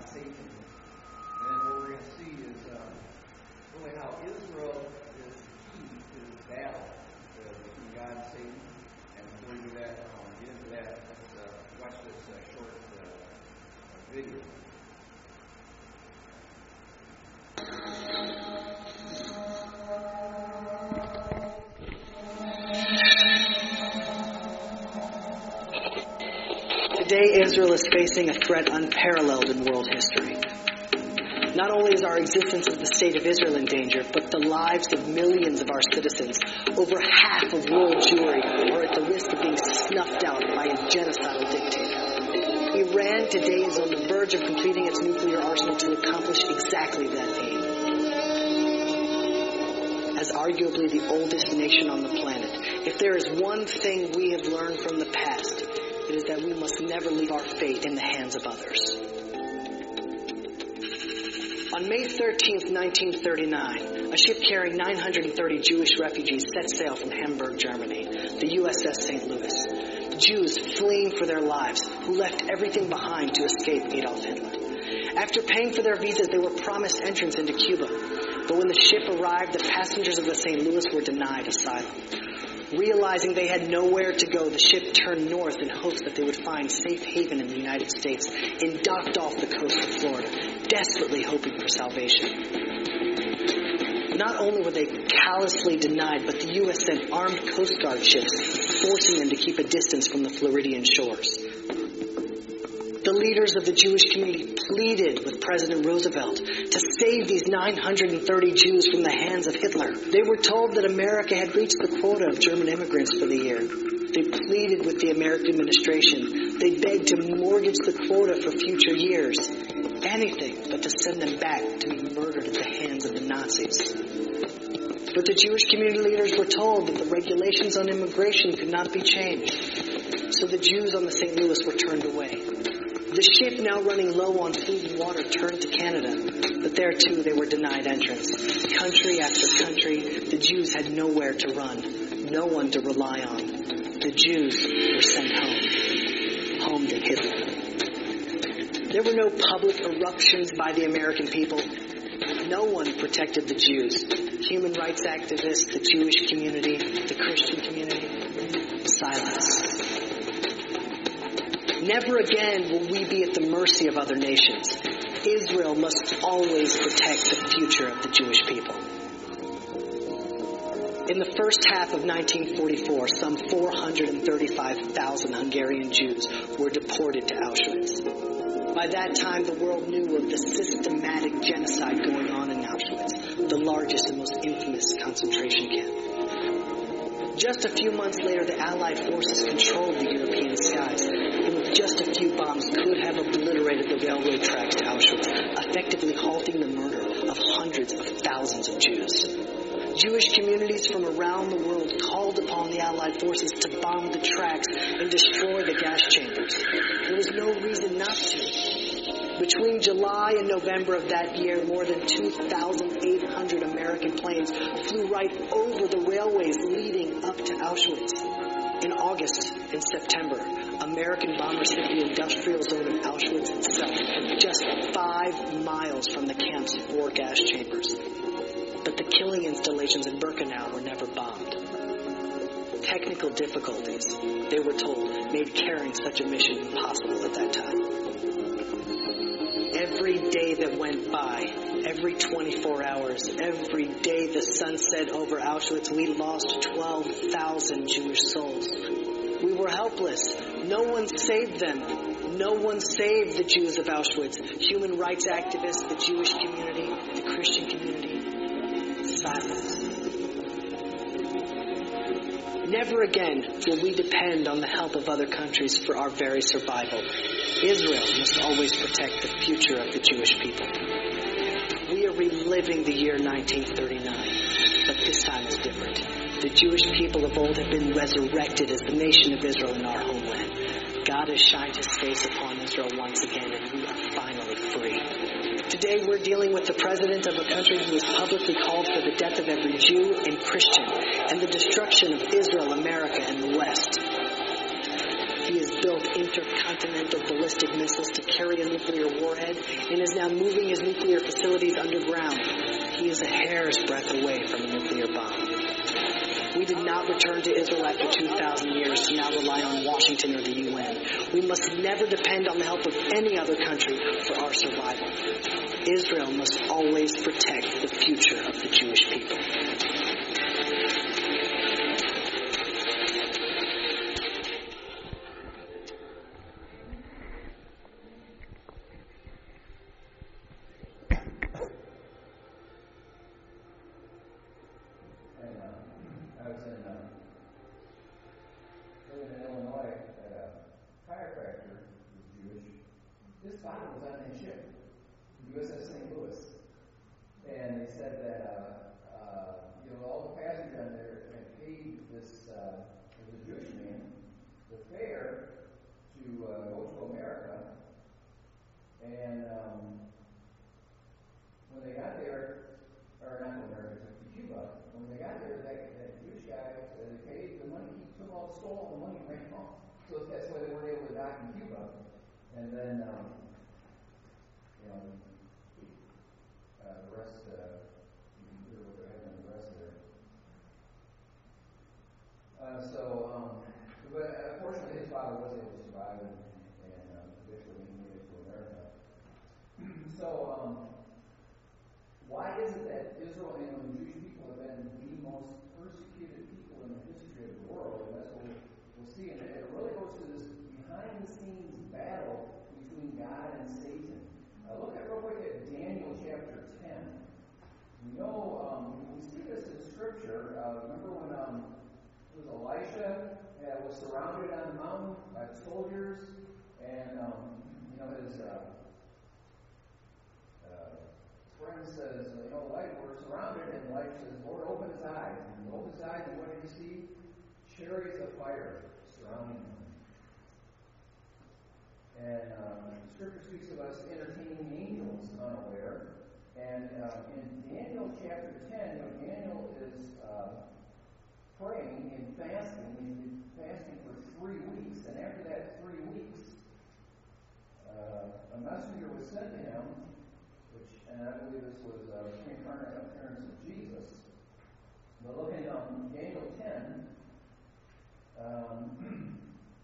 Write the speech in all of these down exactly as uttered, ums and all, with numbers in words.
and Satan. And then what we're going to see is uh, really how Israel is key to this battle uh, between God and Satan. And before we do that, um, get into that, let's uh, watch this uh, short uh, video. Today, Israel is facing a threat unparalleled in world history. Not only is our existence as the state of Israel in danger, but the lives of millions of our citizens, over half of world Jewry, are at the risk of being snuffed out by a genocidal dictator. Iran today is on the verge of completing its nuclear arsenal to accomplish exactly that aim. As arguably the oldest nation on the planet, if there is one thing we have learned from the past, it is that we must never leave our fate in the hands of others. On May thirteenth, nineteen thirty-nine, a ship carrying nine hundred thirty Jewish refugees set sail from Hamburg, Germany, the U S S Saint Louis. Jews fleeing for their lives, who left everything behind to escape Adolf Hitler. After paying for their visas, they were promised entrance into Cuba. But when the ship arrived, the passengers of the Saint Louis were denied asylum. Realizing they had nowhere to go, the ship turned north in hopes that they would find safe haven in the United States and docked off the coast of Florida, desperately hoping for salvation. Not only were they callously denied, but the U S sent armed Coast Guard ships, forcing them to keep a distance from the Floridian shores. The leaders of the Jewish community pleaded with President Roosevelt to save these nine hundred thirty Jews from the hands of Hitler. They were told that America had reached the quota of German immigrants for the year. They pleaded with the American administration. They begged to mortgage the quota for future years. Anything but to send them back to be murdered at the hands of the Nazis. But the Jewish community leaders were told that the regulations on immigration could not be changed. So the Jews on the Saint Louis were turned away. The ship, now running low on food and water, turned to Canada, but there too they were denied entrance. Country after country, the Jews had nowhere to run, no one to rely on. The Jews were sent home, home to Hitler. There were no public eruptions by the American people. No one protected the Jews. Human rights activists, the Jewish community, the Christian community, silence. Never again will we be at the mercy of other nations. Israel must always protect the future of the Jewish people. In the first half of nineteen forty-four, some four hundred thirty-five thousand Hungarian Jews were deported to Auschwitz. By that time, the world knew of the systematic genocide going on in Auschwitz, the largest and most infamous concentration camp. Just a few months later, the Allied forces controlled the European skies, and with just a few bombs could have obliterated the railroad tracks to Auschwitz, effectively halting the murder of hundreds of thousands of Jews. Jewish communities from around the world called upon the Allied forces to bomb the tracks and destroy the gas chambers. There was no reason not to. Between July and November of that year, more than two thousand eight hundred American planes flew right over the railways leading up to Auschwitz. In August and September, American bombers hit the industrial zone of Auschwitz itself, just five miles from the camp's four gas chambers. But the killing installations in Birkenau were never bombed. Technical difficulties, they were told, made carrying such a mission impossible at that time. Every day that went by, every twenty-four hours, every day the sun set over Auschwitz, we lost twelve thousand Jewish souls. We were helpless. No one saved them. No one saved the Jews of Auschwitz. Human rights activists, the Jewish community, the Christian community. Silence. Never again will we depend on the help of other countries for our very survival. Israel must always protect the future of the Jewish people. We are reliving the year nineteen thirty-nine, but this time is different. The Jewish people of old have been resurrected as the nation of Israel in our homeland. God has shined his face upon Israel once again, and we are finally free. Today we're dealing with the president of a country who has publicly called for the death of every Jew and Christian and the destruction of Israel, America, and the West. He is built intercontinental ballistic missiles to carry a nuclear warhead and is now moving his nuclear facilities underground. He is a hair's breadth away from a nuclear bomb. We did not return to Israel after two thousand years to now rely on Washington or the U N. We must never depend on the help of any other country for our survival. Israel must always protect the future of the Jewish people. U S S Saint Louis, and they said that uh, uh, you know all the passengers on there had paid this uh, as a Jewish man the fare to uh, go to America, and um, when they got there, or not to America, to Cuba, when they got there, that, that Jewish guy uh, they paid the money, he took all stole the money and ran off. So that's why they weren't able to dock in Cuba, and then um, you know. Uh, the rest, uh, you can hear what they're having the rest there. Uh, so, um, but uh, fortunately, his father was able to survive, and, and um, eventually he made it to America. So, um, why is it that Israel and the Jewish people have been the most persecuted people in the history of the world? And that's what we'll, we'll see. And it really goes to this behind-the-scenes battle between God and Satan. Uh, look at real quick at Daniel chapter ten. We know, um, we see this in Scripture. Uh, remember when um, it was Elisha uh, was surrounded on the mountain by the soldiers, and um, you know his uh, uh, friend says, you know, like we're surrounded, and Elisha says, Lord, open his eyes. And he opened his eyes, and what did he see? Chariots of fire surrounding him. And um, Scripture speaks of us entertaining angels unaware. And uh, in Daniel chapter ten, you know, Daniel is uh, praying and fasting. He's been fasting for three weeks. And after that three weeks, uh, a messenger was sent to him, which, and I believe this was uh, the pre-incarnate appearance of Jesus. But look at um, Daniel ten. Um,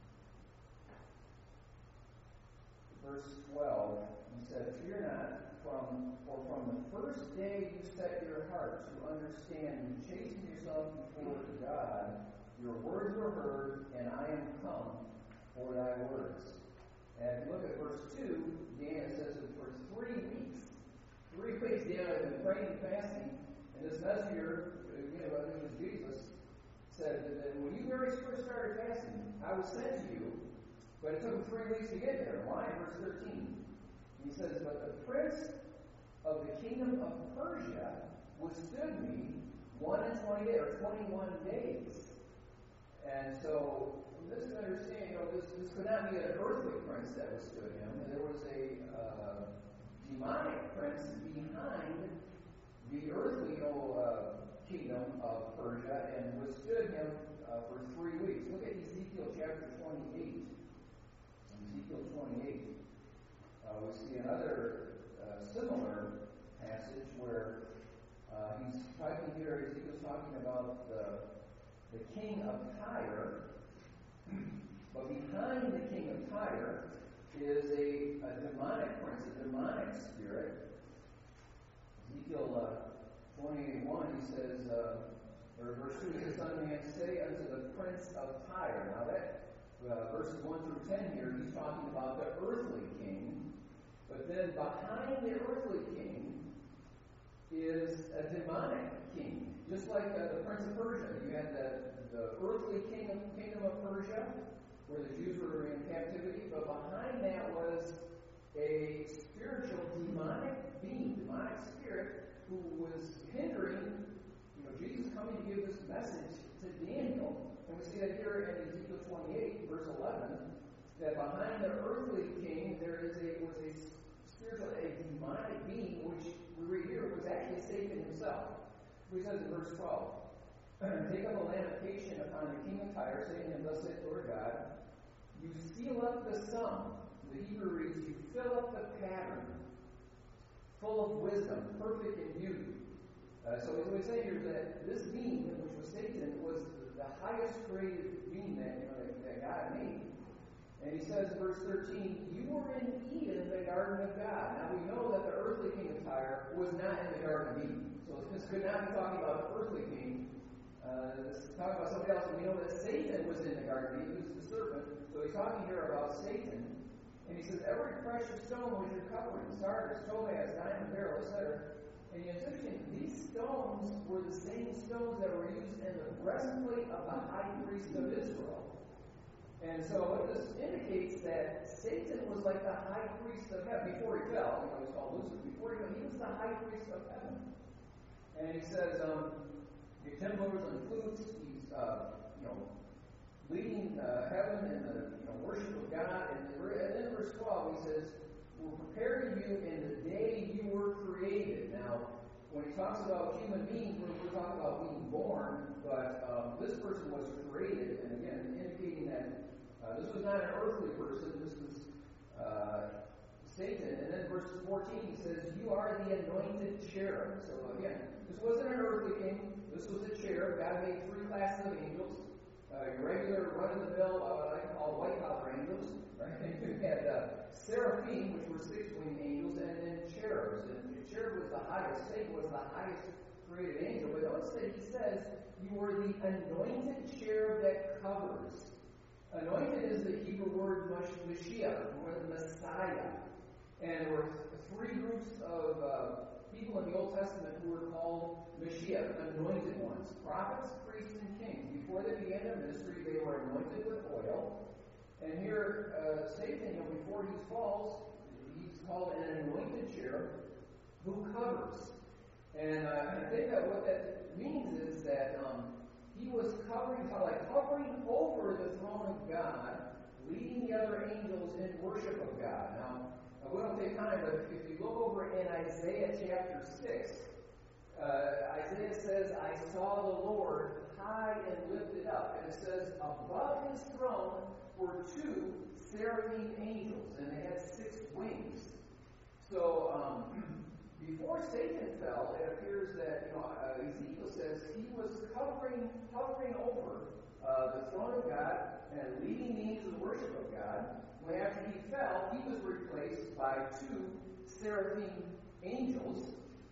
Verse twelve, he said, Fear not, from, for from the first day you set your heart to understand and chasten yourself before God, your words were heard, and I am come for thy words. And if you look at verse two, Daniel says that for three weeks, three weeks Daniel had been praying and fasting, and this messenger, you know, I think it was Jesus, said that when you very first started fasting, I was sent to you. But it took him three weeks to get there. Why? Verse thirteen. He says, But the prince of the kingdom of Persia withstood me one and twenty days, or twenty-one days. And so, from this to understand, you know, this, this could not be an earthly prince that withstood him. There was a uh, demonic prince behind the earthly, you know, uh, kingdom of Persia and withstood him uh, for three weeks. Look at Ezekiel chapter twenty-eight. Ezekiel twenty-eight, uh, we see another uh, similar passage where uh, he's talking here, Ezekiel's talking about the, the king of Tyre, but behind the king of Tyre is a, a demonic prince, a demonic spirit. Ezekiel uh, twenty-eight one, he says, uh, or verse two, he says, Son of man, say unto the prince of Tyre. Now that Uh, verses one through ten here, he's talking about the earthly king. But then behind the earthly king is a demonic king. Just like uh, the Prince of Persia. You had the, the earthly king of, kingdom of Persia, where the Jews were in captivity. But behind that was a spiritual demonic being, demonic spirit, who was hindering, you know, Jesus coming to give this message to Daniel. And we see that here in Ezekiel twenty-eight, verse eleven, that behind the earthly king there is a was a spiritual, a demonic being, which we read here was actually Satan himself. He says in verse twelve, Take up a lamentation upon the king of Tyre, saying to him, Thus saith Lord God, You seal up the sum. The Hebrew reads, you fill up the pattern, full of wisdom, perfect in beauty. Uh, so what he's saying here is that this being, which was Satan, was the highest created being that, you know, that, that God made. And he says in verse thirteen, you were in Eden, the garden of God. Now we know that the earthly king of Tyre was not in the garden of Eden. So this could not be talking about the earthly king. Uh, this is talking about somebody else. And we know that Satan was in the garden of Eden. He was the serpent. So he's talking here about Satan. And he says, every precious stone was your covering, sardius, topaz, diamond, beryl, et cetera. And it's interesting, these stones were the same stones that were used in the breastplate of the high priest of Israel. And so what this indicates that Satan was like the high priest of heaven before he fell. You know, he's called Lucifer. Before he fell, he was the high priest of heaven. And he says, um, your timbrels and flutes, he's, uh, you know, leading uh, heaven in the you know, worship of God. And then in verse twelve, he says, we're preparing you in the day you were created. Now, when he talks about human beings, we're, we're talking about being born, but um, this person was created, and again, indicating that uh, this was not an earthly person, this was uh, Satan. And then verse fourteen, he says, you are the anointed cherub. So again, this wasn't an earthly king, this was a cherub. God made three classes of angels. Uh, your regular run-of-the-mill, uh, I call white-collar angels, right? You had uh, seraphim, which were six-winged angels, and then cherubs. And the cherub was the highest. Satan was the highest created angel. But notice that he says, you were the anointed cherub that covers. Anointed is the Hebrew word Mashiach, or the Messiah. And there were three groups of uh, people in the Old Testament who were called Mashiach, anointed ones. Prophets, priests, and kings. Before they began their ministry, they were anointed with oil. And here, uh, Satan, you know, before he falls, he's called an anointed cherub who covers. And uh, I think that what that means is that um, he was covering, like hovering over the throne of God, leading the other angels in worship of God. Now, uh, we don't take time, but if you look over in Isaiah chapter six, uh, Isaiah says, I saw the Lord high and lifted up. And it says, above his throne were two seraphim angels, and they had six wings. So, um, before Satan fell, it appears that, you know, uh, Ezekiel says he was covering, hovering over uh, the throne of God and leading the angels in worship of God. When after he fell, he was replaced by two seraphim angels.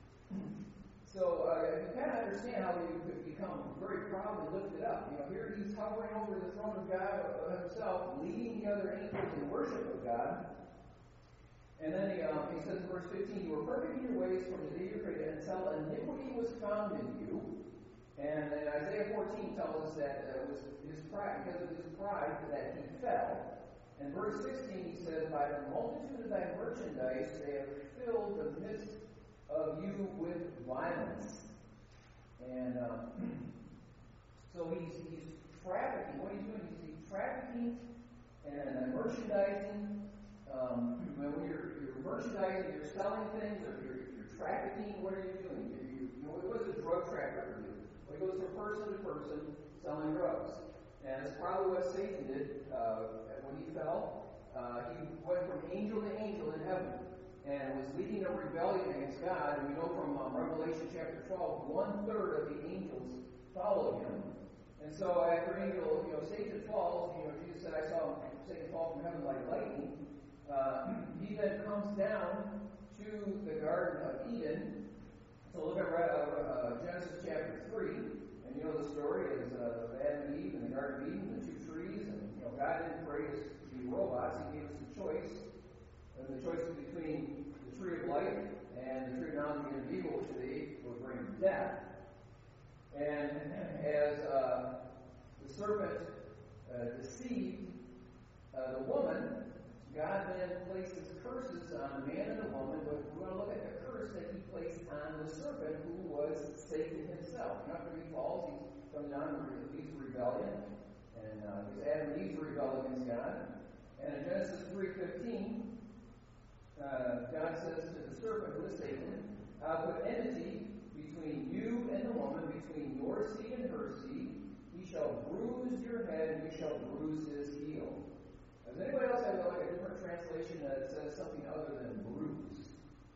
So uh, you kind of understand how he could become very proudly lifted up. You know, here he's hovering over the throne of God himself, leading the other angels in worship of God. And then he, um, he says in verse fifteen, you were perfect in your ways from the day you were created until iniquity was found in you. And then Isaiah fourteen tells us that it was his pride, because of his pride, that he fell. And verse sixteen, he says, by the multitude of thy merchandise, they have filled the midst of you with violence. And um, so he's, he's trafficking. What he's doing is he's trafficking and merchandising. Um, when you're, you're merchandising, you're selling things, or you're, you're trafficking, what are you doing? You, you, you know, what does a drug trafficker do? Well, he goes from person to person selling drugs. And that's probably what Satan did uh, when he fell. Uh, he went from angel to angel in heaven and was leading a rebellion against God. And we know from um, Revelation chapter twelve, one-third of the angels followed him. And so after angel, you know, Satan falls, you know, Jesus said, I saw Satan fall from heaven like lightning. Uh, he then comes down to the Garden of Eden. So look at uh, uh, Genesis chapter three. And you know the story is uh, of Adam and Eve in the Garden of Eden, the two trees. And you know, God didn't create us to be robots. He gave us a choice. And the choice was between the tree of life and the tree of knowledge of good and evil, which they ate would bring death. And as uh, the serpent uh, deceived uh, the woman, God then places curses on the man and the woman, but we're going to look at the curse that he placed on the serpent, who was Satan himself. After he falls, he comes down and leads rebellion, and uh, because Adam and Eve's rebel against God. And in Genesis three fifteen, uh, God says to the serpent, who is Satan, I'll put enmity between you and the woman, between your seed and her seed. He shall bruise your head, and you shall bruise his heel. Does anybody else have like a different translation that says something other than bruise?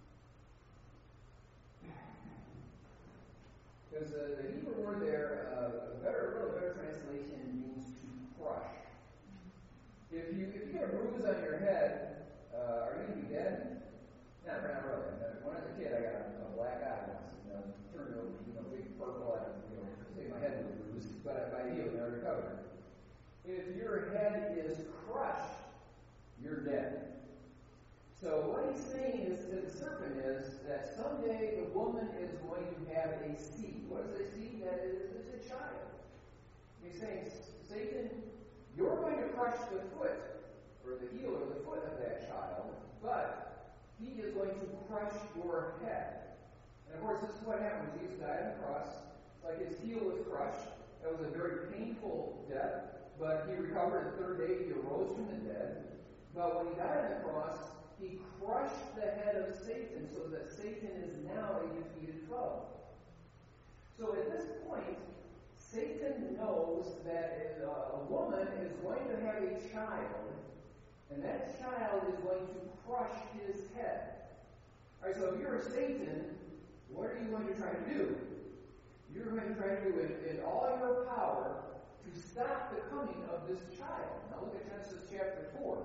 Because uh, the Hebrew word there, uh, a better, a little better translation means to crush. If you if you get a bruise on your head, uh, are you going to be dead? No, not really. When I was a kid, I got a, a black eye once. You know, turned over, you know, big purple. I, you know, say my head was bruised, but I healed and I recovered. If your head is crushed, you're dead. So what he's saying is to the serpent is that someday the woman is going to have a seed. What is a seed? That is, it's a child. He's saying, Satan, you're going to crush the foot, or the heel or the foot of that child, but he is going to crush your head. And of course, this is what happened. Jesus died on the cross. Like his heel was crushed. That was a very painful death, but he recovered the third day. He arose from the dead. But when he died on the cross, he crushed the head of Satan so that Satan is now a defeated foe. So at this point, Satan knows that a woman is going to have a child, and that child is going to crush his head. All right, so if you're Satan, what are you going to try to do? You're going to try to do it in all your power to stop the coming of this child. Now look at Genesis chapter four.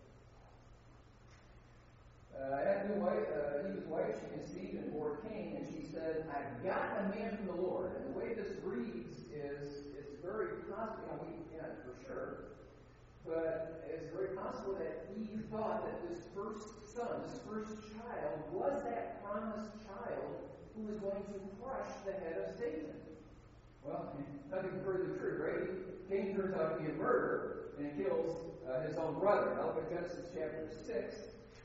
Uh, Adam, wife, uh, Eve's wife, she conceived and bore Cain, and she said, I got a man from the Lord. And the way this reads is, it's very possible, you know, we can't for sure, but it's very possible that Eve thought that this first son, this first child, was that promised child who was going to crush the head of Satan. Well, nothing further true, right? Cain turns out to be a murderer, and he kills uh, his own brother. Now look at Genesis chapter six.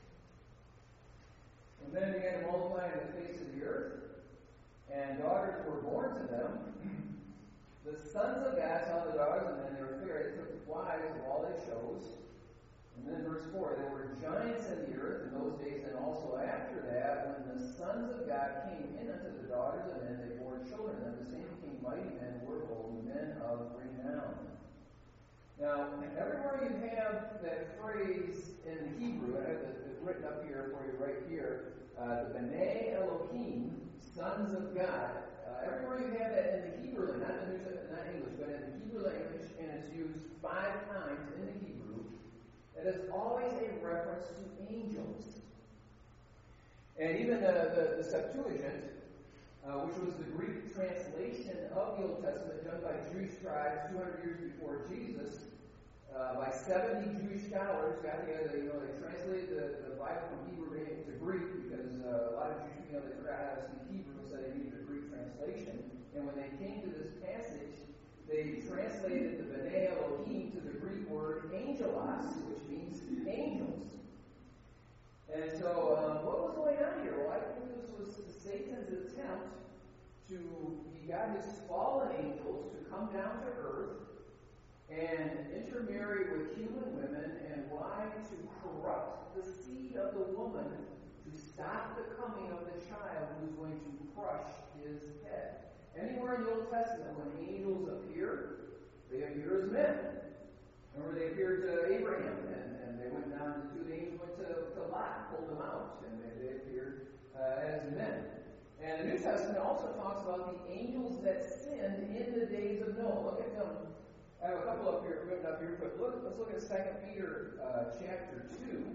And men began to multiply on the face of the earth, and daughters were born to them. The sons of God saw the daughters, and then they were fair. They took wives of all they chose. And then verse four, there were giants in the earth in those days, and also after that, when the sons of God came in unto the daughters of men, they bore children, and the same became mighty men, were bold men of renown. Now, everywhere you have that phrase in Hebrew, I have it written up here for you right here, uh, the B'nai Elohim, sons of God. Uh, everywhere you have that in the Hebrew language, not, in the, not English, but in the Hebrew language, and it's used five times in the Hebrew, it is always a reference to angels. And even uh, the, the Septuagint, uh, which was the Greek translation of the Old Testament done by Jewish tribes two hundred years before Jesus, uh, by seventy Jewish scholars, got together, you know, they translated the, the Bible from Hebrew to Greek because uh, a lot of Jewish people, you know, they forgot how to speak Hebrew, so they needed a Greek translation. And when they came to this passage, they translated the B'nai Elohim to the Greek word angelos, which means angels. And so, um, what was going on here? Well, I think this was Satan's attempt to, he got his fallen angels to come down to earth and intermarry with human women, and why? To corrupt the seed of the woman, to stop the coming of the child who is going to crush his head. Anywhere in the Old Testament, when angels appear, they appear as men. Remember, they appeared to Abraham, and, and they went down, the two angels went to, to Lot, pulled them out, and they, they appeared uh, as men. And the New Testament also talks about the angels that sinned in the days of Noah. Look at them. I have a couple up here, written up here, but look, let's look at Second Peter uh, chapter two,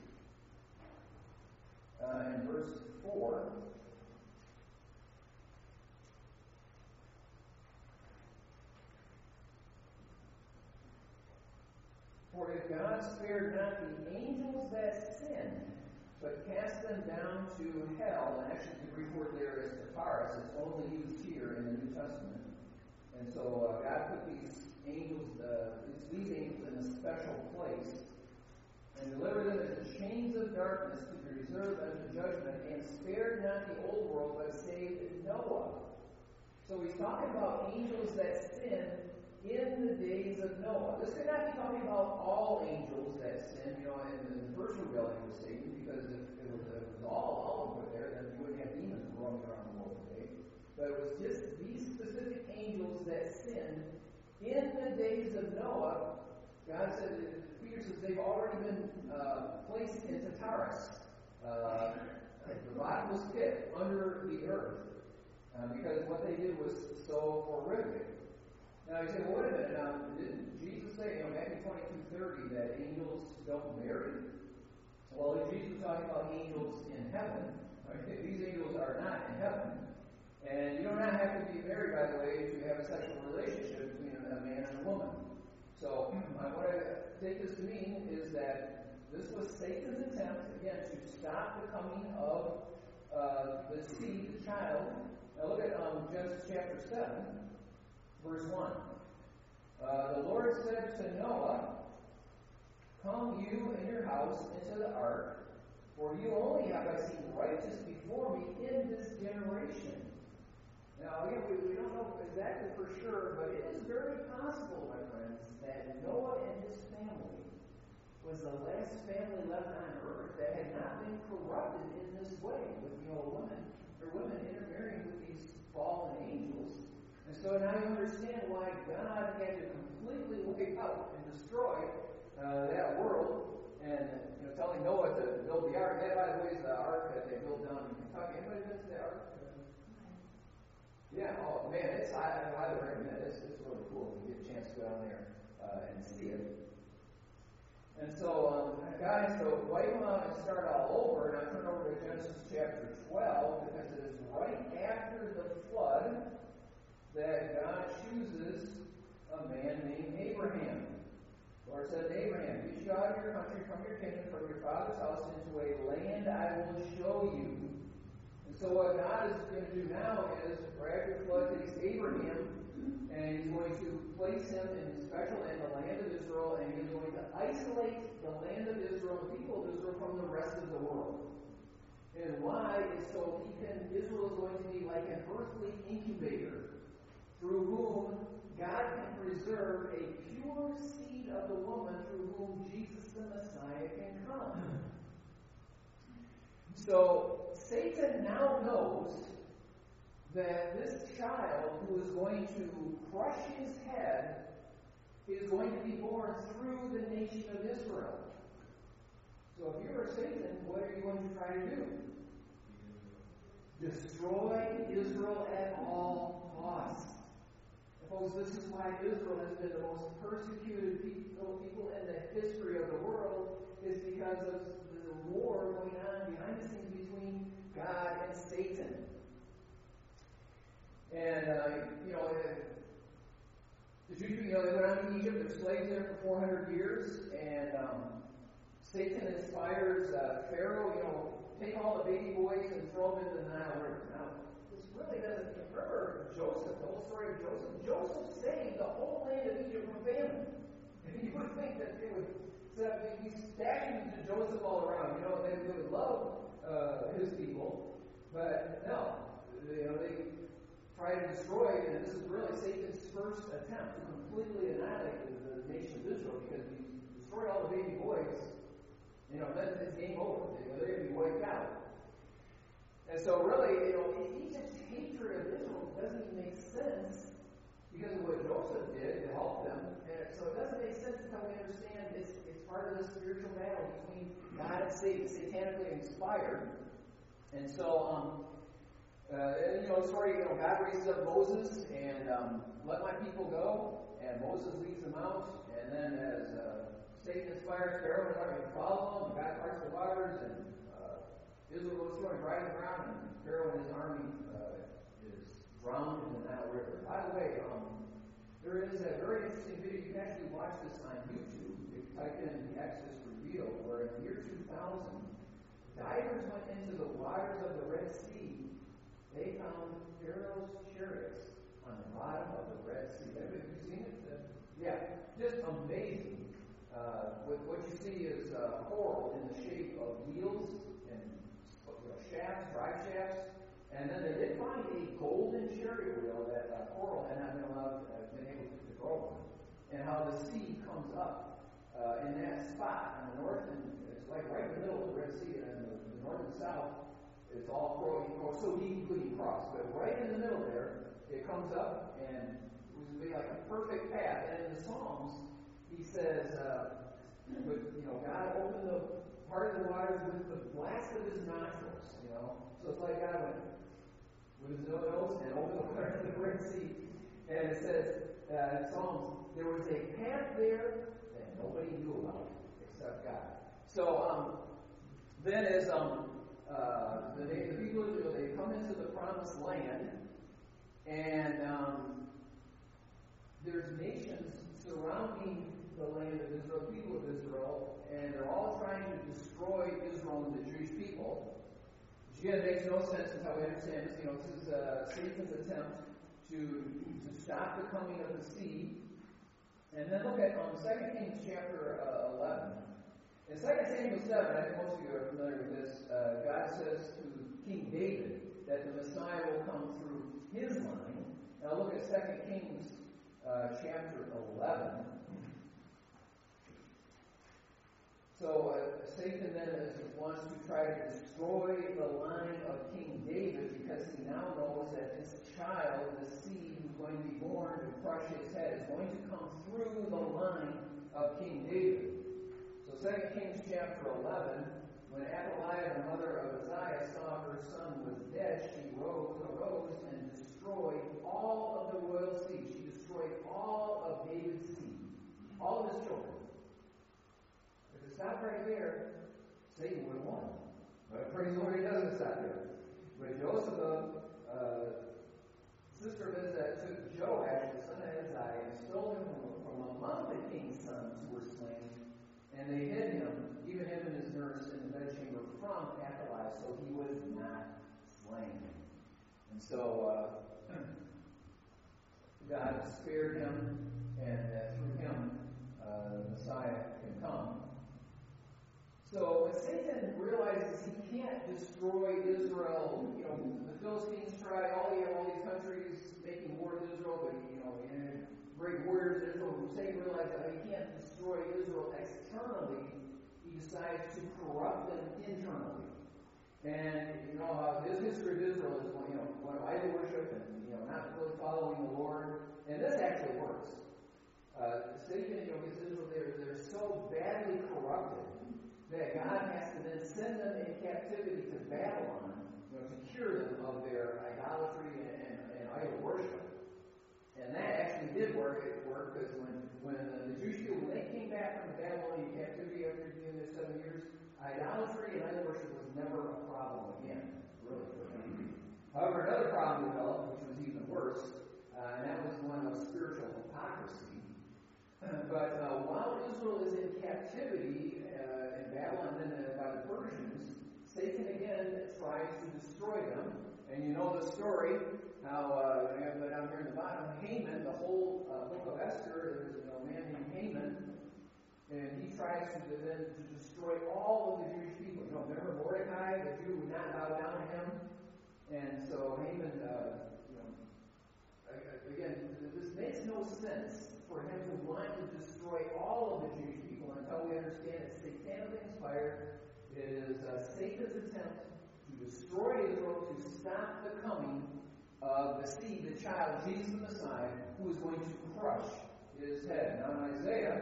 uh, and verse four. For if God spared not the angels that sinned, but cast them down to hell, and actually the Greek word there is Tartarus, it's only used here in the New Testament. And so uh, God put these angels, uh, these angels in a special place, and delivered them into chains of darkness to be reserved unto judgment, and spared not the old world, but saved Noah. So he's talking about angels that sinned in the days of Noah. This could not be talking about all angels that sinned, you know, in the first rebellion with Satan, because if it was, if it was all, all of them there, then you wouldn't have demons roaming around the world today. But it was just these specific angels that sinned in the days of Noah. God said, if we fetuses, they've already been uh, placed into Taurus, uh, the bottomless pit under the earth, uh, because what they did was so horrific. Now you say, well, wait a minute, now, didn't Jesus say, you know, Matthew twenty-two thirty, that angels don't marry? Well, Jesus was talking about angels in heaven. Right? These angels are not in heaven. And you do not have to be married, by the way, to have a sexual relationship between a man and a woman. So, what I take this to mean is that this was Satan's attempt, again, to stop the coming of uh, the seed, the child. Now look at um, Genesis chapter seven, verse one. Uh, the Lord said to Noah, "Come you and your house into the ark, for you only have I seen righteous before me in this generation." Now, again, we, we don't know exactly for sure, but it is very possible, my friends, that Noah and his family was the last family left on earth that had not been corrupted in this way, with, you know, women or women intermarrying with these fallen angels. And so now you understand why God had to completely wipe out and destroy uh, that world, and you know, telling Noah to build the ark. That, by the way, is the ark that they built down in Kentucky. Anybody been to the ark? Yeah, oh man, it's I, I highly recommend it. It's, it's really cool if you get a chance to go down there uh, and see it. And so, um, God has to wipe them out and start all over. And I turn over to Genesis chapter twelve, because it is right after the flood that God chooses a man named Abraham. The Lord said to Abraham, "Get you out of your country, from your kindred, from your father's house, into a land I will show you." And so what God is going to do now is, right after the flood, takes Abraham, and he's going to place him in special land, the land of Israel, and he's going to isolate the land of Israel, the people of Israel, from the rest of the world. And why is so he can, Israel is going to be like an earthly incubator, through whom God can preserve a pure seed of the woman, through whom Jesus the Messiah can come. So, Satan now knows that this child who is going to crush his head is going to be born through the nation of Israel. So if you're Satan, what are you going to try to do? Destroy Israel at all costs. Folks, this is why Israel has been the most persecuted people, people in the history of the world, is because of the war going on behind the scenes between God and Satan. And, uh, you know, the Jews, you know, they went out to Egypt, they're slaves there for four hundred years, and um, Satan inspires uh, Pharaoh, you know, take all the baby boys and throw them into the Nile River. Now, this really doesn't, remember Joseph, the whole story of Joseph. Joseph saved the whole land of Egypt from famine. And you would think that they would be stashing to Joseph all around. You know, they, they would love uh, his people, but no, you know, they try to destroy it, and this is really Satan's first attempt to completely annihilate the, the nation of Israel, because if you destroy all the baby boys, you know, then it's game over. You know, they're going to be wiped out. And so really, you know, Egypt's hatred of Israel doesn't even make sense because of what Joseph did to help them. And so it doesn't make sense until we understand it's, it's part of the spiritual battle between God and Satan, satanically inspired. And so, um, uh, you know, the story, you know, God raises up Moses and um, let my people go, and Moses leads them out, and then as uh, Satan inspires Pharaoh and everyone to follow him, God parts the waters, and uh, Israel goes through and right on the ground, and Pharaoh and his army uh, is drowned in the Nile River. By the way, um, there is a very interesting video. You can actually watch this on YouTube. If you type in the Exodus Revealed, where in the year two thousand, divers went into the waters of the Red Sea. They found Pharaoh's chariots on the bottom of the Red Sea. Have you seen it? Yeah, just amazing. Uh, what, what you see is uh, coral in the shape of wheels and you know, shafts, drive shafts, and then they did find a golden chariot wheel that uh, coral had not been allowed, uh, been able to control, and how the sea comes up uh, in that spot on the north, and it's like right in the middle of the Red Sea, and the, the north and south, it's all growing, so deep you couldn't cross, but right in the middle there, it comes up, and it would be like a perfect path. And in the Psalms, he says, uh, But, you know, God opened the part of the waters with the blast of his nostrils, you know. So it's like God went with his nose and opened the water of the Red Sea. And it says uh, in Psalms, there was a path there that nobody knew about except God. So um, then as um, uh, the, the people of Israel, they come into the promised land, and um, there's nations surrounding the land of Israel, the people of Israel, and they're all trying to destroy Israel and the Jewish people. Which again makes no sense is how we understand this. You know, this is uh, Satan's attempt to, to stop the coming of the seed. And then look at um, Second Kings chapter uh, eleven. In Second Samuel seven, I think most of you are familiar with this, uh, God says to King David that the Messiah will come through his line. Now look at Second Kings uh, chapter eleven. So uh, Satan then is, wants to try to destroy the line of King David because he now knows that this child, the seed who's going to be born to crush his head, is going to come through the line of King David. So Second Kings chapter eleven, when Athaliah, the mother of Uzziah, saw her son was dead, she rose, arose and destroyed all of the royal seed. She destroyed all of David's seed, all of his children. If it stopped right there, Satan would have won. But praise the Lord, he doesn't stop there. But Joseph, uh, sister of Israel, took Joash, the son of Uzziah, and stole him from, from among the king's sons who were slain. And they hid him, even him and his nurse, in the bedchamber from Athaliah, so he was not slain. And so uh, God spared him, and uh, through him, uh, the Messiah can come. So when Satan realizes he can't destroy Israel, you know, the Philistines tried, all you have all these countries making war with Israel, but, you know, and great warriors in Israel, when Satan realizes that he can't destroy Israel externally, he decides to corrupt them internally. And, you know, uh, this history of Israel is, you know, one of idol worship and, you know, not really following the Lord. And this actually works. Uh, Satan, you know, because Israel, they're, they're so badly corrupted that God has to then send them in captivity to Babylon, you know, to cure them of their idolatry and, and, and idol worship. And that actually did work. It worked because when, when uh, the Jewish people, when they came back from the Babylonian captivity after being there seven years, idolatry and idol worship was never a problem again, really, for them. However, another problem developed, which was even worse, uh, and that was one of spiritual hypocrisy. But uh, while Israel is in captivity uh, in Babylon, then uh, by the Persians, Satan again tries to destroy them. And you know the story, how, uh, I have down here in the bottom, Haman, the whole uh, book of Esther, there's you know, a man named Haman, and he tries to then to destroy all of the Jewish people. You know, remember Mordecai, the Jew would not bow down to him? And so Haman, uh, you know, again, this makes no sense for him to want to destroy all of the Jewish people until we understand it's satanically inspired. It is uh, Satan's attempt to destroy Israel, to stop the coming of the seed, the child, Jesus the Messiah, who is going to crush his head. Now in Isaiah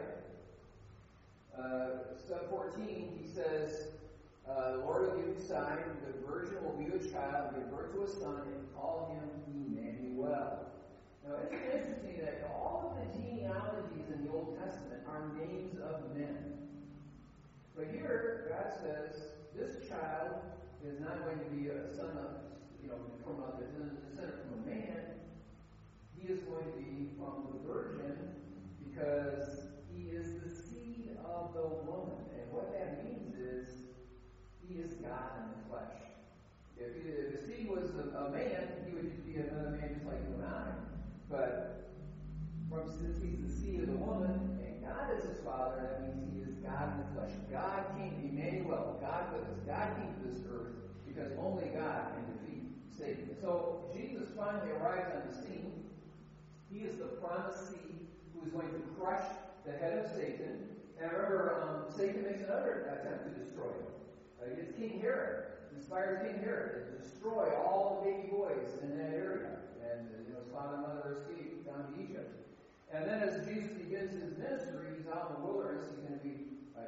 uh, seven fourteen, he says, uh, the Lord will give you a sign, the virgin will be with child, give birth to a son, and call him Emmanuel. Now, it's interesting that all of the genealogies in the Old Testament are names of men. But here, God says, this child is not going to be a son of, you know, from a descendant from a man. He is going to be from the virgin because he is the seed of the woman. And what that means is he is God in the flesh. If, he, if the seed was a, a man, he would just be another man just like you and I. But from since he's the seed of the woman, and God is his father, that means he is God in the flesh. God came, Emmanuel, God with us. God came to this earth because only God can defeat Satan. So Jesus finally arrives on the scene. He is the promised seed who is going to crush the head of Satan. And remember, um, Satan makes another attempt to destroy him. Uh, it's King Herod. Inspires King Herod to destroy all the baby boys in that area. And uh, you know, his father and mother escaped down to Egypt. And then as Jesus begins his ministry, he's out in the wilderness. He's going to be uh,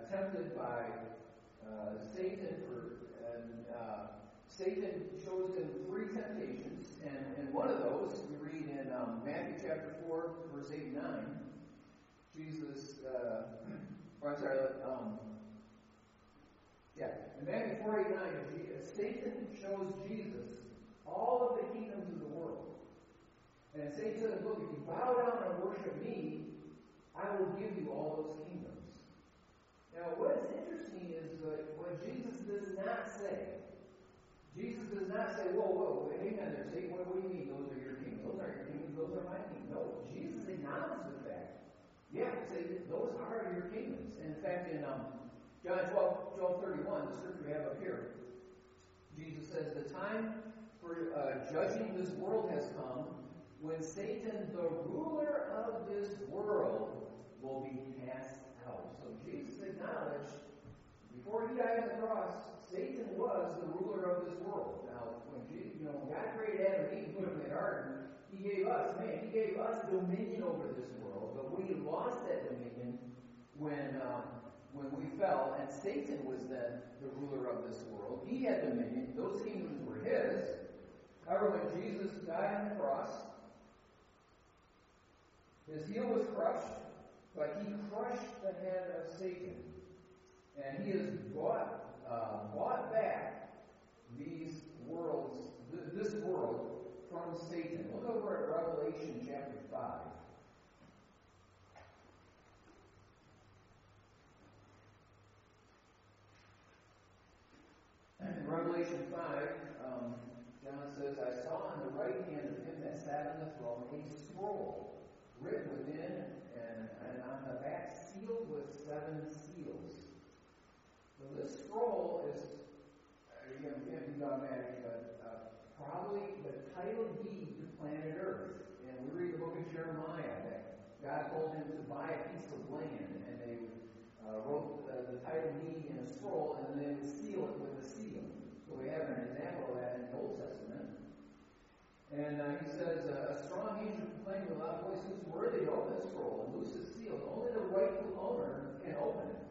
uh, tempted by uh, Satan, for, and uh, Satan shows him three temptations, and, and one of those we read in um, Matthew chapter four, verse eight and nine. Jesus, uh, or I'm sorry, um, yeah, in Matthew four, eight, nine, Satan shows Jesus all of the kingdoms of the world. And Satan says, look, if you bow down and worship me, I will give you all those kingdoms. Now, what's interesting is that what Jesus does not say, Jesus does not say, whoa, whoa, wait, hang on there, Satan, what, what do you mean those are your kingdoms? Those aren't your kingdoms, those are my kingdoms. No, Jesus acknowledges the fact. Yeah, say, those are your kingdoms. And in fact, in um, John twelve, twelve thirty-one, the scripture we have up here, Jesus says, the time for uh, judging this world has come when Satan, the ruler of this world, will be cast out. So Jesus acknowledged, before he died on the cross, Satan was the ruler of this world. Now, when Jesus, you know, when God created Adam and Eve, put him in the garden, he gave us, man, he gave us dominion over this world, but we lost that dominion when um, when we fell, and Satan was then the ruler of this world. He had dominion; those kingdoms were his. However, when Jesus died on the cross, his heel was crushed, but he crushed the head of Satan, and he has bought uh, bought back these worlds, th- this world. From Satan. Look over at Revelation chapter five. In Revelation five, um, John says, I saw on the right hand of him that sat on the throne a scroll written within and, and on the back sealed with seven seals. So this scroll is, you know, can't be dogmatic, but uh, probably the title deed to planet Earth. And we read the book of Jeremiah that God told him to buy a piece of land, and they uh, wrote the, the title deed in a scroll, and then they would seal it with a seal. So we have an example of that in the Old Testament. And uh, he says, uh, a strong angel proclaimed with a loud voice, who's worthy to open the scroll and loose its seals? Only the rightful owner can open it.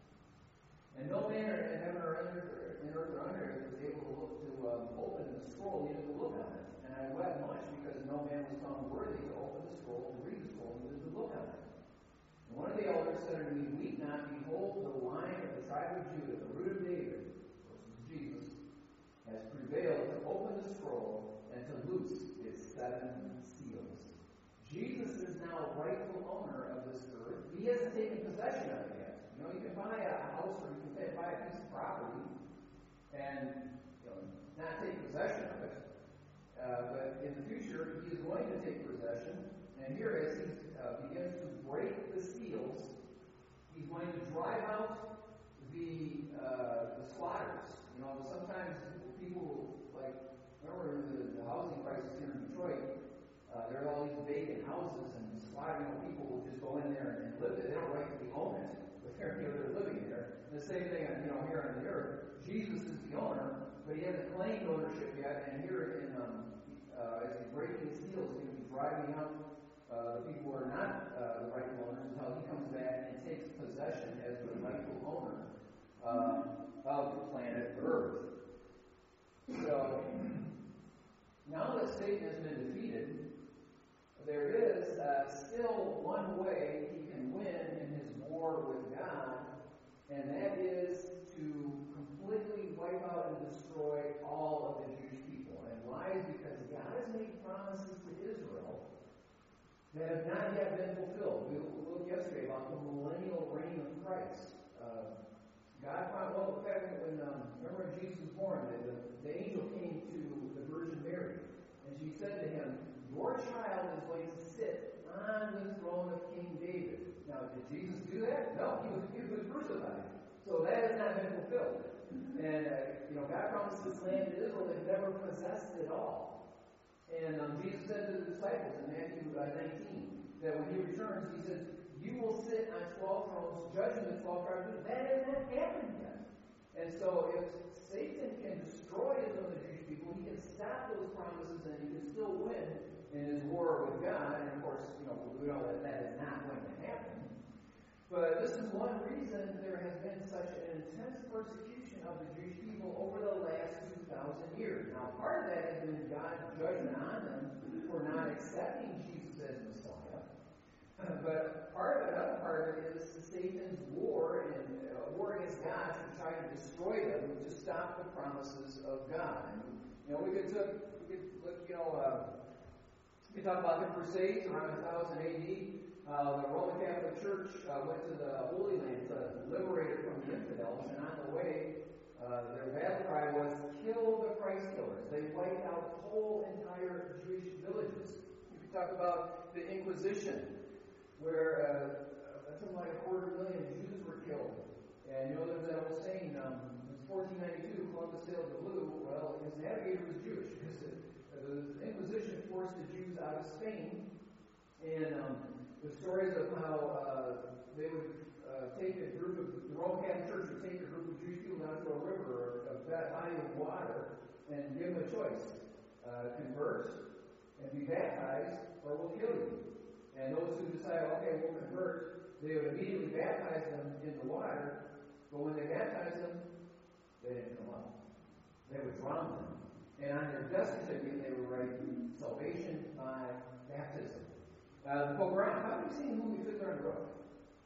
And no man in heaven or under, in earth or under it was able to look to um, open the scroll, neither to look on it. And I wept much because no man was found worthy to open the scroll, to read the scroll, neither to look on it. And one of the elders said to me, weep not, behold, the Lion of the tribe of Judah, the root of David, which is Jesus, has prevailed to open the scroll and to loose its seven seals. Jesus is now rightful owner of this earth. He hasn't taken possession of it yet. You know, you can buy a house or you can buy a piece of property and, you know, not take possession of it. Uh, but in the future, he is going to take possession. And here, as he uh, begins to break the seals, he's going to drive out the uh, the squatters. You know, sometimes people, like, remember the, the housing crisis here in Detroit, uh, there are all these vacant houses, and squatters, you know, people will just go in there and live there. They don't rightfully own it, but they're, you know, they're living there. And the same thing, you know, here on the earth. Jesus is the owner, but he hasn't claimed ownership yet. And here, in um, uh, as he's breaking the seals, he's going to be driving out uh, the people who are not uh, the rightful owners until he comes back and takes possession as the rightful owner uh, of planet Earth. So, now that Satan has been defeated, there is uh, still one way he can win in his war with God, and that is to completely wipe out and destroy all of the Jewish people. And why? Because God has made promises to Israel that have not yet been fulfilled. We looked yesterday about the millennial reign of Christ. Uh, God promised, well, in fact, when, um, remember when Jesus was born, the, the, the angel came to the Virgin Mary, and she said to him, your child is going to sit on the throne of King David. Now, did Jesus do that? No, he was, he was crucified. So that has not been fulfilled. And, uh, you know, God promised this land to Israel that never possessed it all. And um, Jesus said to the disciples in Matthew uh, nineteen that when he returns, he says, you will sit on twelve thrones, judging the twelve tribes. That has not happened yet. And so if Satan can destroy some of the Jewish people, he can stop those promises and he can still win in his war with God. And of course, you know, we know that that is not going to happen. But this is one reason there has been such an intense persecution of the Jewish people over the last two thousand years. Now, part of that has been God's judgment on them for not accepting Jesus as Messiah. But part of it, another part of it is Satan's war and uh, war against God to try to destroy them, to stop the promises of God. And, you know, we could look, we could look, you know, uh, we could talk about the Crusades around one thousand A D. Uh, the Roman Catholic Church uh, went to the Holy Land to liberate it from the infidels, and on the way, uh, their battle cry was, "Kill the Christ killers." They wiped out whole entire Jewish villages. You could talk about the Inquisition, where uh, something like a quarter million Jews were killed. And you know, there's that old saying, um, it was fourteen ninety-two, Columbus sailed the blue. Well, his navigator was Jewish, because the, the Inquisition forced the Jews out of Spain. And um, the stories of how uh, they would uh, take a group of, the Roman Catholic Church would take a group of Jewish people down to a river or a body of water and give them a choice. Uh, convert and be baptized, or we'll kill you. And those who decide, okay, we'll convert, they would immediately baptize them in the water, but when they baptized them, they didn't come up. They would drown them. And on their death certificate, they would write salvation by baptism. Uh, Pope Brown, how have you seen the movie Fiddler on the Roof?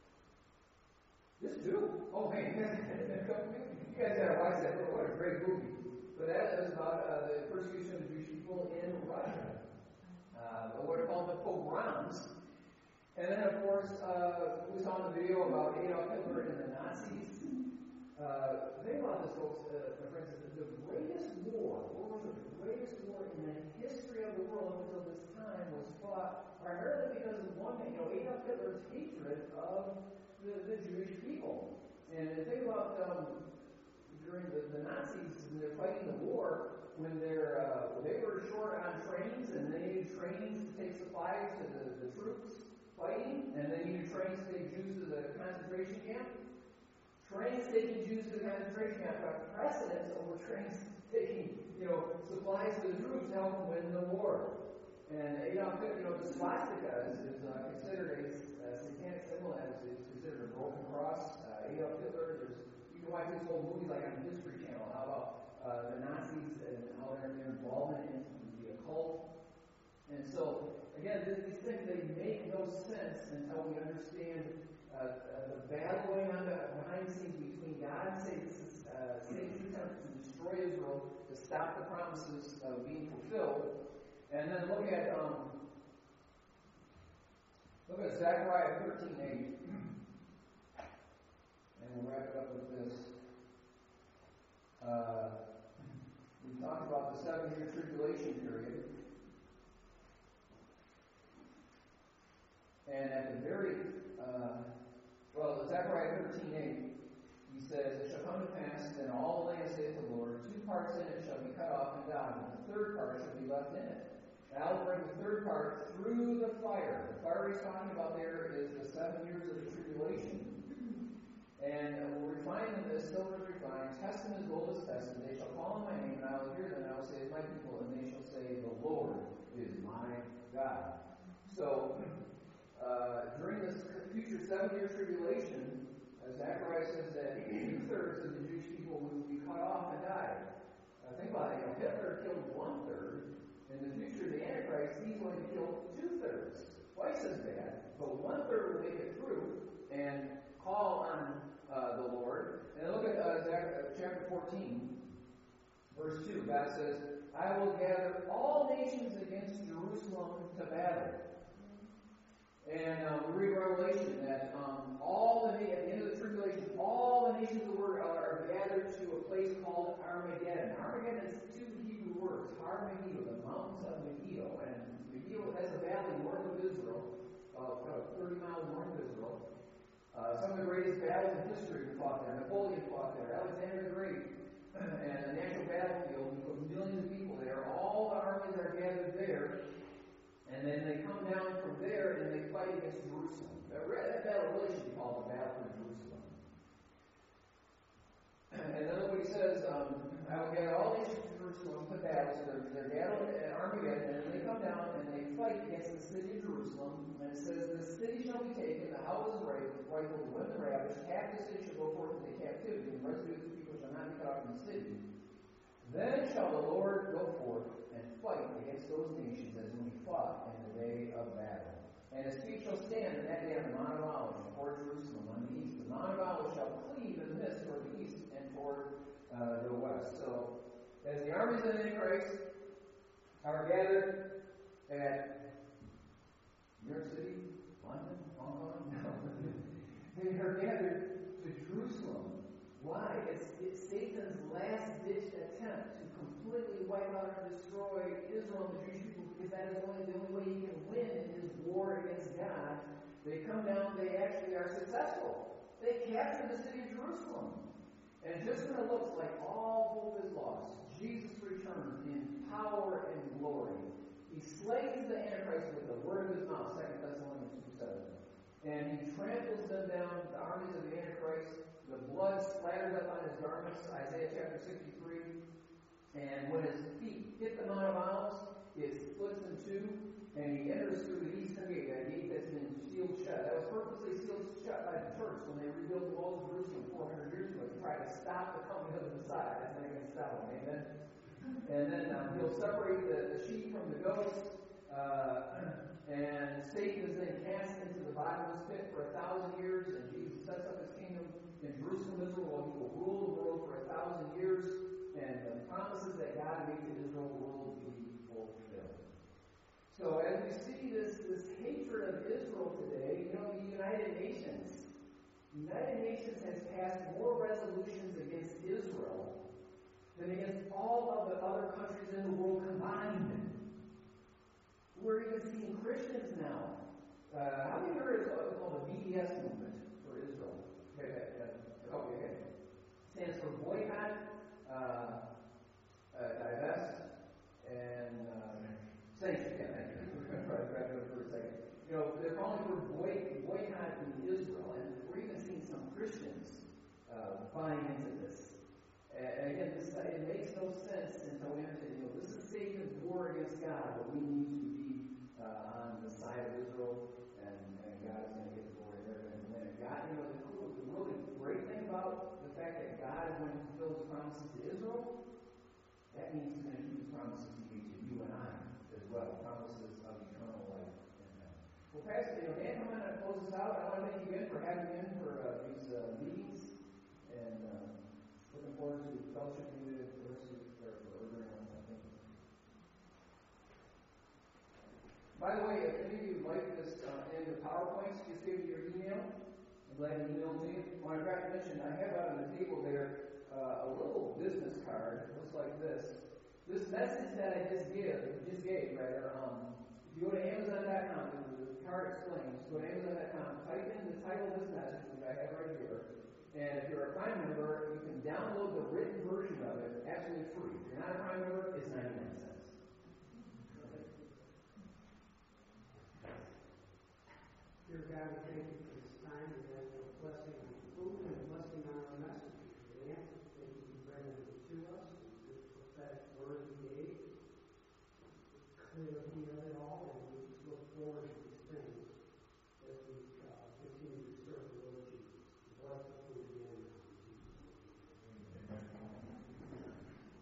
Just two? Oh, man, you guys, you guys gotta watch that. What a great movie. But that is about uh, the persecution of the Jewish people in Russia. Uh, what are called the pogroms. And then, of course, uh, we saw in the video about Adolf Hitler and the Nazis. Uh, the thing about this, folks, uh, my friends, is the greatest war, World War Two, the greatest war in the history of the world up until this time was fought primarily because of one thing, you know, Adolf Hitler's hatred of the, the Jewish people. And the thing about um, during the, the Nazis, when they're fighting the war, when they're uh, they were short on trains and they needed trains to take supplies to the, the troops fighting, and they needed trains to take Jews to the concentration camp. Trains taking Jews to the concentration camp got precedence over trains taking, you know, supplies to the troops to help them win the war. And Adolf Hitler, you know, the swastika is, is uh, considered a, a satanic symbol, as it's considered a broken cross. Uh, Adolf Hitler, there's you can watch these whole movies like on the History Channel. How about uh, the Nazis and how their, their involvement in the occult? And so, again, these things, they make no sense until we understand uh, uh, the battle going on behind the scenes between God and Satan's, uh, Satan's attempt to destroy Israel, to stop the promises of being fulfilled. And then look at um, look at Zechariah thirteen eight. And we'll wrap it up with this. Uh, we talked about the seven-year tribulation period. And at the very, uh, well, Zechariah thirteen eight, he says, "It shall come to pass that in all the land, saith the Lord, two parts in it shall be cut off and die, and the third part shall be left in it. And I will bring the third part through the fire." The fire he's talking about there is the seven years of the tribulation. "And will refine them as silver is refined, test them as gold is tested. They shall call on my name, and I will hear them, and I will say, as my people, and they shall say, the Lord is my God." So, uh, during this future seven-year tribulation, uh, Zechariah says that two-thirds of the Jewish people will be cut off and die. Uh, think about it. You know, Hitler killed one-third. In the future, the Antichrist, he's going to kill two-thirds. Twice as bad. But one-third will make it through and call on uh, the Lord. And look at uh, Zechariah, chapter fourteen, verse two. God says, "I will gather all nations against Jerusalem to battle." And um, we read Revelation that um, all the at the end of the tribulation, all the nations of the world are gathered to a place called Armageddon. Armageddon is two Hebrew words: Har Megiddo, the mountains of Megiddo, and Megiddo has a valley north of Israel, uh, thirty miles north of Israel. Uh, some of the greatest battles in history were fought there. Napoleon fought there. Alexander the Great, and a natural battlefield. We put millions of people there. All the armies are gathered there. And then they come down from there and they fight against Jerusalem. That battle really should be called the Battle for Jerusalem. And then look what he says, um, "I will gather all nations to Jerusalem to battle. So they're, they're gathered at Armageddon, and then they come down and they fight against the city of Jerusalem. And it says, the city shall be taken, the houses rifled, the women ravished, half the city shall go forth into captivity, and the residue of the people shall not be cut off from the city. Then shall the Lord go forth and fight against those nations as when he fought in the day of battle. And his feet shall stand in that day on the Mount of Olives toward Jerusalem on the east. The Mount of Olives shall cleave in the midst toward the east and toward uh, the west. So, as the armies of the Antichrist are gathered at New York City, London, Hong Kong, no, they are gathered to Jerusalem. Why? It's, it's Satan's last-ditch attempt to completely wipe out and destroy Israel and the Jewish people, because that is only the only way he can win in his war against God. They come down, they actually are successful. They capture the city of Jerusalem. And just when it looks like all hope is lost, Jesus returns in power and glory. He slays the Antichrist with the word of his mouth, Second Thessalonians two seven. And he tramples them down, the armies of the Antichrist. The blood splatters up on his garments, Isaiah chapter sixty-three. And when his feet hit the Mount of Olives, it splits in two, and he enters through the eastern gate, that gate that's been sealed shut. That was purposely sealed shut by the Turks when they rebuilt the walls of Jerusalem four hundred years ago to try to stop the coming of the Messiah. That's not going to stop him, amen? And then um, he'll separate the, the sheep from the goats, uh, and Satan is then cast into the bottomless pit for a thousand years, and Jesus sets up his kingdom in Jerusalem, Israel. He will rule the world for a thousand years, and the promises that God made to Israel will be fulfilled. So as we see this, this hatred of Israel today, you know, the United Nations, the United Nations has passed more resolutions against Israel than against all of the other countries in the world combined. We're even seeing Christians now. Uh, how many heard of what's called the B D S movement for Israel? Okay, uh, okay, okay. Stands for boycott, uh, uh, divest, and uh, sanction. Yeah, thank you. We're going to try to grab it for a second. You know, they're calling for boy, boycott in Israel, and we're even seeing some Christians uh, buying into this. And again, this, it makes no sense until we understand, you know, this is Satan's war against God, but we need to be uh, on the side of Israel, and, and God is going to get the glory. They're going to win. And God, you know, the, cool, the really great thing about the fact that God is going to fulfill his promises to Israel, that means he's going to keep his promises to you, to you and I as well, promises of eternal life in heaven. Well, Pastor, you know, Dan, I'm going to close this out. I want to thank you again for having me in for uh, these uh, meetings, and uh, looking forward to fellowshipping with the rest of you for ordering on something. By the way, if any of you like this uh, in the PowerPoints, just give me your email. I'm glad you emailed me. I forgot to mention, I have out on the table there uh, a little business card. It looks like this. This message that I just gave, just gave rather, um, if you go to Amazon dot com, the card explains, go to Amazon dot com, type in the title of this message, which I have right here. And if you're a Prime member, you can download the written version of it absolutely free. If you're not a Prime member, it's ninety-nine cents. Dear God, we thank you for this time. We ask for a blessing on the food and a blessing on our message. We ask that you bring it to us, the prophetic word we gave, clear view of it all, and we just look forward to these things as we uh, continue to serve the Lord Jesus. Bless the food again.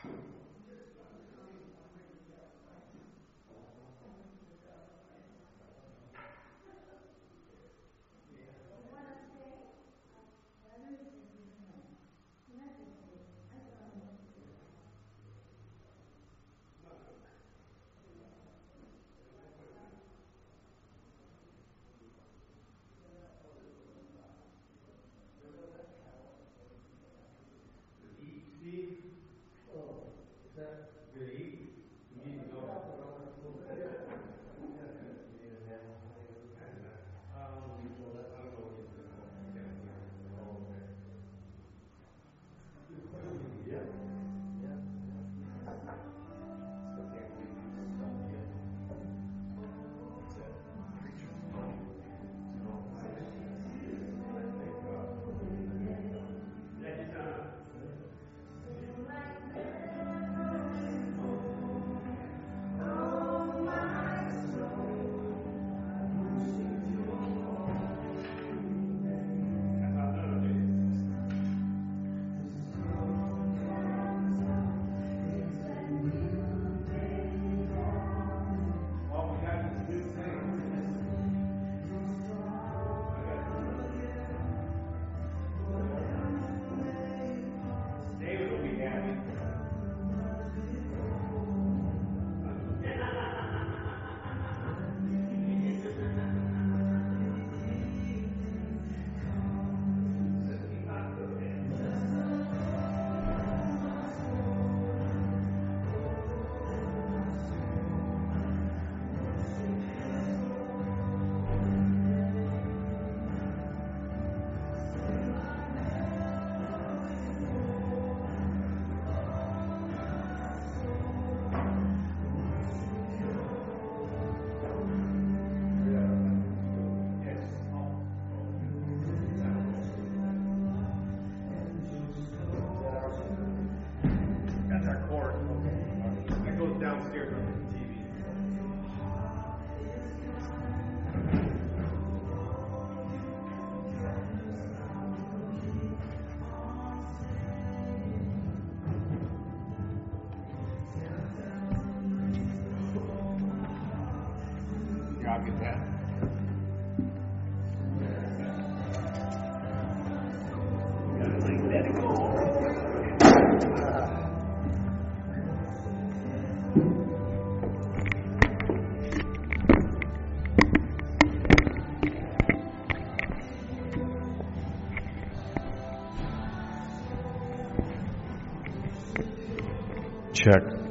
Downstairs on the T V. Yeah, I'll get that. Check.